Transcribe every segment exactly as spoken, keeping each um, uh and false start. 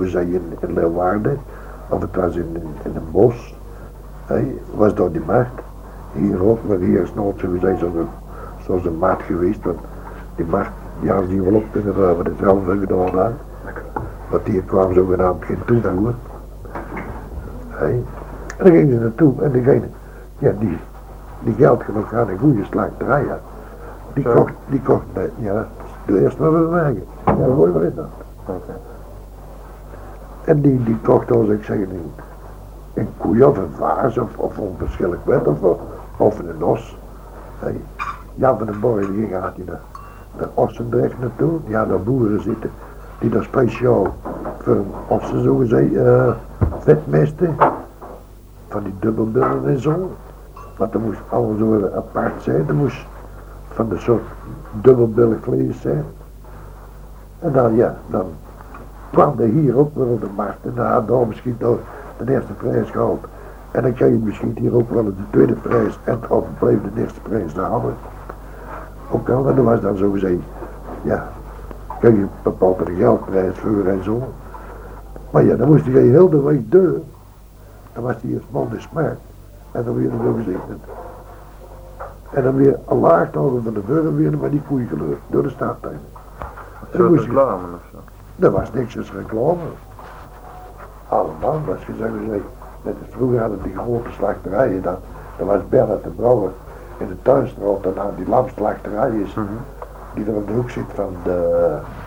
zogezegd in, in Leeuwarden, of het was in, in, in een bos, hey, was door die markt. Hier ook, maar hier is nooit zogezegd zoals een, zoals een markt geweest, want die markt, die hadden die wel op kunnen ruimen, dat zelf hebben gedaan aan. Want hier kwam zogenaamd geen toevoer. Hey. En dan gingen ze naartoe en degene, ja, die, die geld genoeg had een goede slachterij had. Die Zo. kocht, die kocht, bij, ja, de eerste maar werken. Ja, dat gooi maar in dan. Okay. En die, die kocht, als ik zeg, een, een koe of een vaas of, of onverschillig wet of, of een os. Hey. Jan van den Borg die ging gaat hij naar, naar Ossendrecht naartoe. Die had daar boeren zitten die daar speciaal voor een ossen zogezegd uh, vetmesten. Van die dubbelbillen en zo. Want er moest alles zo apart zijn. Er moest van de soort dubbelbillig vlees zijn. En dan ja, dan kwam er hier ook weer op de markt. En dan had daar misschien nog de eerste prijs gehaald. En dan kreeg je misschien hier ook wel de tweede prijs. En of bleef de eerste prijs daar hadden. Ook al, en dat was dan zo gezegd. Ja, kreeg je bepaald een geldprijs voor en zo. Maar ja, dan moest je heel de week deur. Dan was hij een man de smaak. En dan weer zo gezegd. En dan weer een laag houden van de deur weer met die koeienkleur. Door de stadtuin. Een soort reclame of zo? Er was niks als reclame. Allemaal, was gezegd, net als vroeger hadden die grote slachterijen dan. Er was Bernhard de Brouwer in de Tuinstraat en aan die lamslachterij is. Mm-hmm. Die er op de hoek zit van de...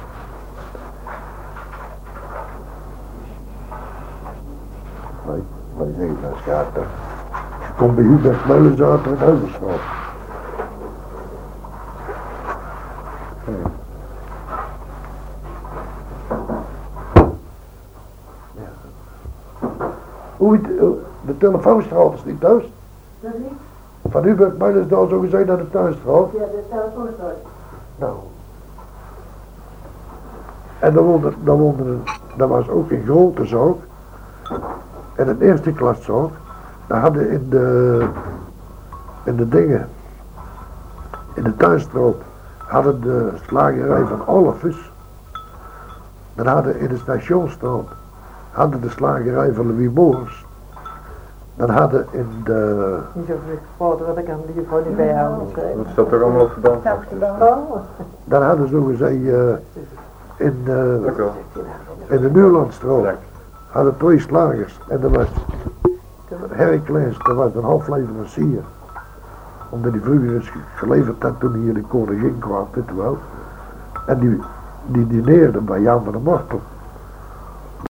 Nee, maar nee, dat gaat er. Je komt bij Hubert Meulens uit in Heuvelstraat. Hmm. Ja. Hoe het, de telefoonstraat is niet thuis? Dat niet? Van Hubert Meulens daar zo gezegd naar de Tuinstraat? Ja, de telefoonstraat. Nou. En dan woonde, dan woonde een, dat was ook een grote zaak. En een eerste klas zaak. Daar hadden in de, in de dingen, in de Tuinstraat, hadden de slagerij van Olafus. Dan hadden in de Stationsstraat, hadden de slagerij van Louis Moors. Dan hadden in de... Niet zo vader wat ik aan die vrouw niet bijhouden. Dat staat er allemaal op verband. Oh. Dan hadden ze gezegd uh, in, uh, Dank u wel. in de Nieuwlandstraat, hadden twee slagers. En er was Heracles, dat was een halfleverancier. Omdat die vroeger is geleverd had toen hij hier de koningin kwam, weet je wel. En die, die dineerde bij Jan van der Mortel.